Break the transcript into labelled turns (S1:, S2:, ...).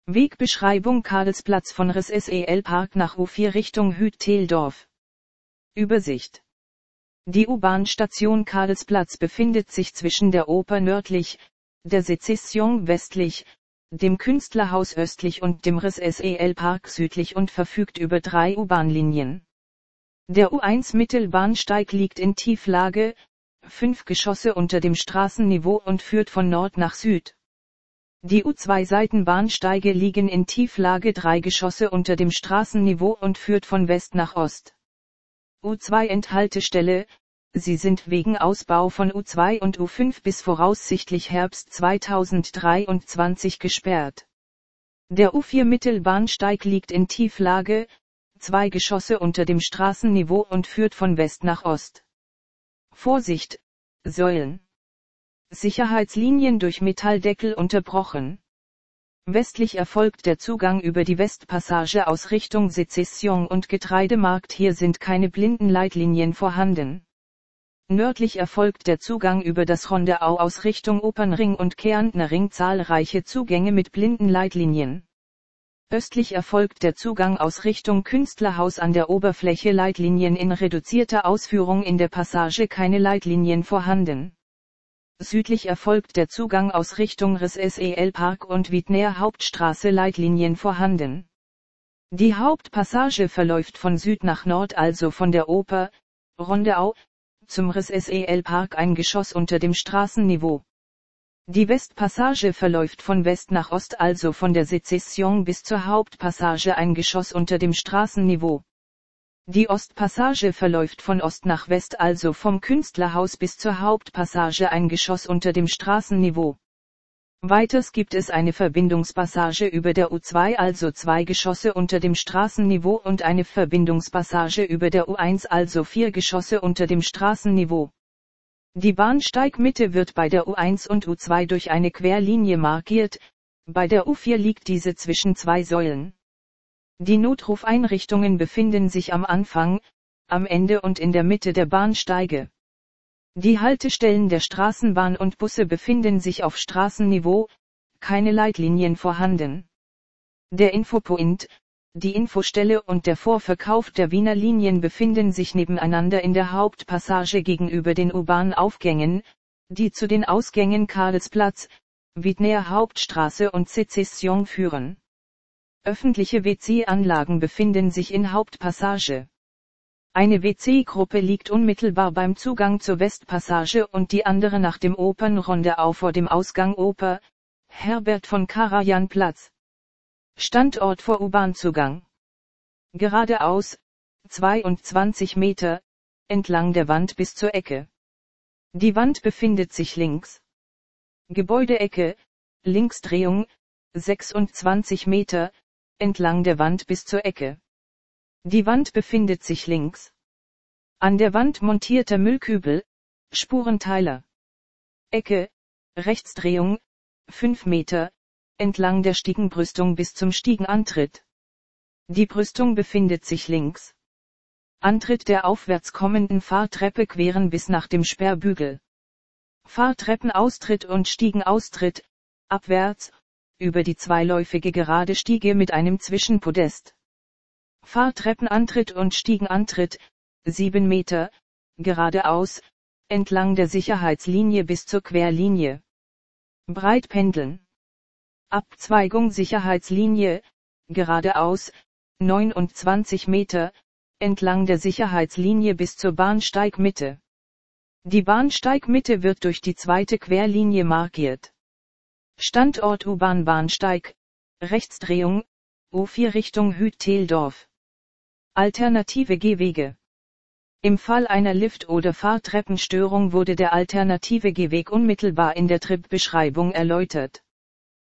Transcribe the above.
S1: Wegbeschreibung Karlsplatz von Ris-SEL-Park nach U4 Richtung Hüt-Teldorf. Übersicht. Die U-Bahn-Station Karlsplatz befindet sich zwischen der Oper nördlich, der Sezession westlich, dem Künstlerhaus östlich und dem Ris-SEL-Park südlich und verfügt über 3 U-Bahn-Linien. Der U1 Mittelbahnsteig liegt in Tieflage, 5 Geschosse unter dem Straßenniveau und führt von Nord nach Süd. Die U2 Seitenbahnsteige liegen in Tieflage 3 Geschosse unter dem Straßenniveau und führt von West nach Ost. U2 Endhaltestelle, sie sind wegen Ausbau von U2 und U5 bis voraussichtlich Herbst 2023 gesperrt. Der U4 Mittelbahnsteig liegt in Tieflage, 2 Geschosse unter dem Straßenniveau und führt von West nach Ost. Vorsicht, Säulen. Sicherheitslinien durch Metalldeckel unterbrochen. Westlich erfolgt der Zugang über die Westpassage aus Richtung Sezession und Getreidemarkt, hier sind keine Blindenleitlinien vorhanden. Nördlich erfolgt der Zugang über das Rondeau aus Richtung Opernring und Kärntner Ring, zahlreiche Zugänge mit Blindenleitlinien. Östlich erfolgt der Zugang aus Richtung Künstlerhaus an der Oberfläche, Leitlinien in reduzierter Ausführung, in der Passage keine Leitlinien vorhanden. Südlich erfolgt der Zugang aus Richtung Ris-SEL-Park und Wiedner Hauptstraße, Leitlinien vorhanden. Die Hauptpassage verläuft von Süd nach Nord, also von der Oper, Rondeau, zum Ris-SEL-Park, ein Geschoss unter dem Straßenniveau. Die Westpassage verläuft von West nach Ost, also von der Sezession bis zur Hauptpassage, ein Geschoss unter dem Straßenniveau. Die Ostpassage verläuft von Ost nach West, also vom Künstlerhaus bis zur Hauptpassage, ein Geschoss unter dem Straßenniveau. Weiters gibt es eine Verbindungspassage über der U2, also 2 Geschosse unter dem Straßenniveau, und eine Verbindungspassage über der U1, also 4 Geschosse unter dem Straßenniveau. Die Bahnsteigmitte wird bei der U1 und U2 durch eine Querlinie markiert, bei der U4 liegt diese zwischen 2 Säulen. Die Notrufeinrichtungen befinden sich am Anfang, am Ende und in der Mitte der Bahnsteige. Die Haltestellen der Straßenbahn und Busse befinden sich auf Straßenniveau, keine Leitlinien vorhanden. Der Infopoint, die Infostelle und der Vorverkauf der Wiener Linien befinden sich nebeneinander in der Hauptpassage gegenüber den U-Bahn-Aufgängen, die zu den Ausgängen Karlsplatz, Wiedner Hauptstraße und Sezession führen. Öffentliche WC-Anlagen befinden sich in Hauptpassage. Eine WC-Gruppe liegt unmittelbar beim Zugang zur Westpassage und die andere nach dem Opernrondeau vor dem Ausgang Oper, Herbert von Karajan Platz. Standort vor U-Bahn-Zugang. Geradeaus, 22 Meter, entlang der Wand bis zur Ecke. Die Wand befindet sich links. Gebäudeecke, Linksdrehung, 26 Meter, entlang der Wand bis zur Ecke. Die Wand befindet sich links. An der Wand montierter Müllkübel, Spurenteiler. Ecke, Rechtsdrehung, 5 Meter, entlang der Stiegenbrüstung bis zum Stiegenantritt. Die Brüstung befindet sich links. Antritt der aufwärts kommenden Fahrtreppe queren bis nach dem Sperrbügel. Fahrtreppenaustritt und Stiegenaustritt, abwärts, über die zweiläufige gerade Stiege mit einem Zwischenpodest. Fahrtreppenantritt und Stiegenantritt, 7 Meter, geradeaus, entlang der Sicherheitslinie bis zur Querlinie. Breitpendeln. Abzweigung Sicherheitslinie, geradeaus, 29 Meter, entlang der Sicherheitslinie bis zur Bahnsteigmitte. Die Bahnsteigmitte wird durch die zweite Querlinie markiert. Standort U-Bahn-Bahnsteig, Rechtsdrehung, U4 Richtung Hüt-Teldorf. Alternative Gehwege. Im Fall einer Lift- oder Fahrtreppenstörung wurde der alternative Gehweg unmittelbar in der Tripbeschreibung erläutert.